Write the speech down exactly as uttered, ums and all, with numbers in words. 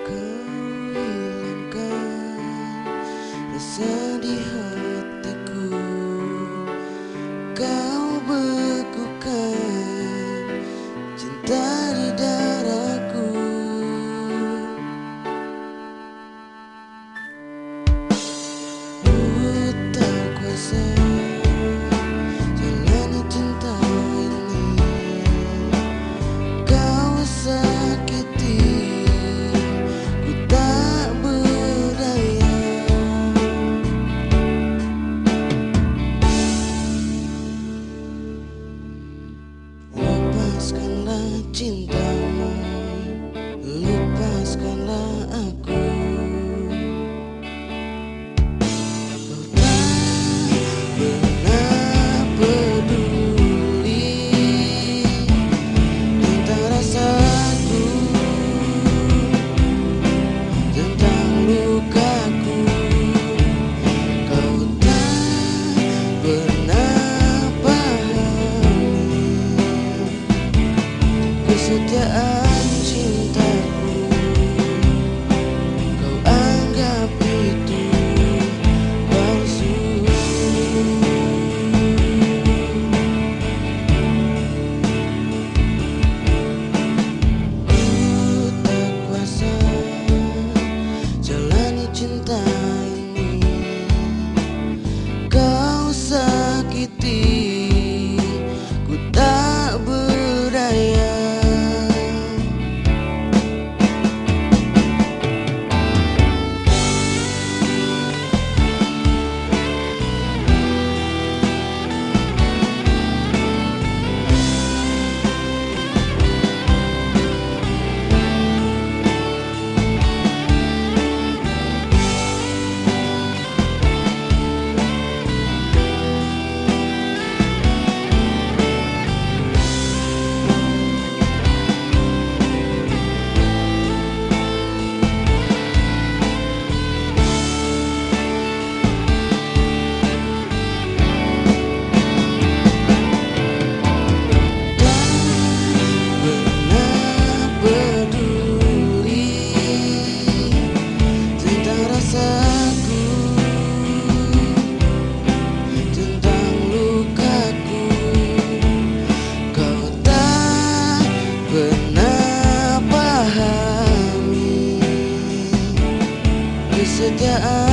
Kau hilangkan rasa di hatiku, kau bekukan cinta di dadaku. Ku tak kuasa jalani cinta ini, kau sakiti. Lepaskanlah cintamu, lepaskanlah aku. Kau tak pernah peduli tentang rasaku, tentang lukaku. Kau tak pernah pahami kesetiaan cintaku. Kau anggap itu palsu. Ku tak kuasa jalani cinta ini, kau sakiti. Ku tak berdaya. Kesetiaan